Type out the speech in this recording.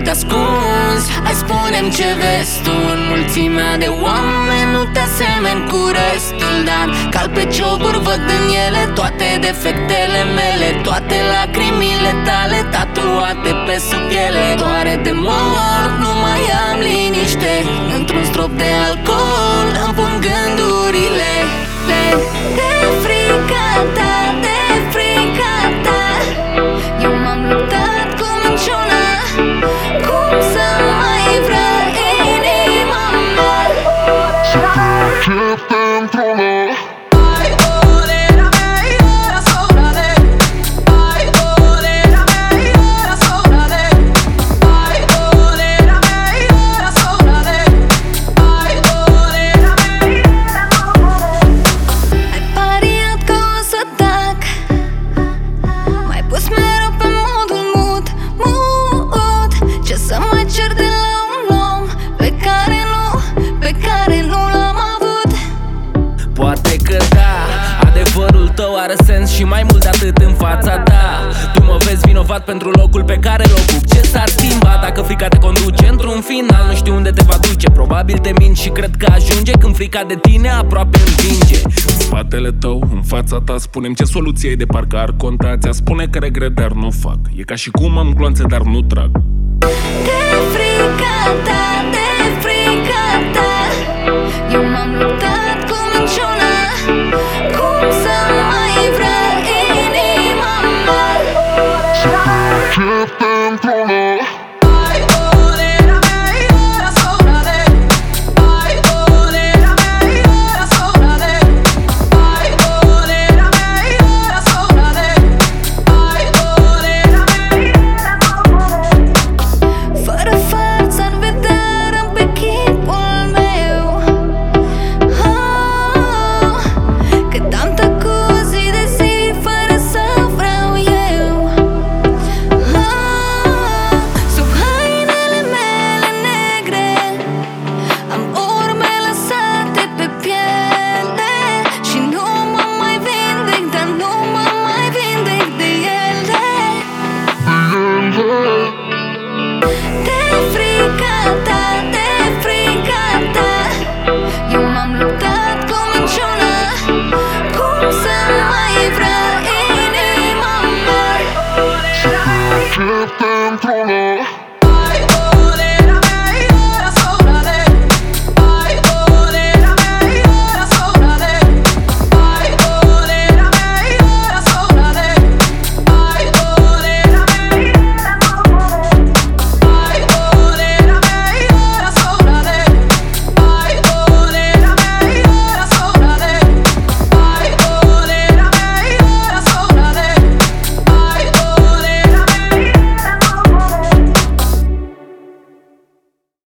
te ascunzi. Hai spune-mi ce vezi tu în mulțimea de oameni. Nu te asemeni cu restul, dar cal pe cioburi văd în ele toate defectele mele, toate lacrimile tale tatuate pe sub piele. Doare de mor, nu mai am liniște. Într-un strop de alcool îmi pun gândurile. De frica ta, de frica ta, eu m-am luptat cu minciuna. Cum să mai vrea inima mea? Ce pentru noi? Poate că da, adevărul tău are sens și mai mult de atât în fața ta. Tu mă vezi vinovat pentru locul pe care îl ocup. Ce s-ar schimba dacă frica te conduce într-un final? Nu știu unde te va duce, probabil te mint și cred că ajunge când frica de tine aproape învinge. În spatele tău, în fața ta, spune-mi ce soluție ai de parcă ar conta. Ți-a spune că regret, dar nu fac. E ca și cum am gloanțe, dar nu trag. De frica ta,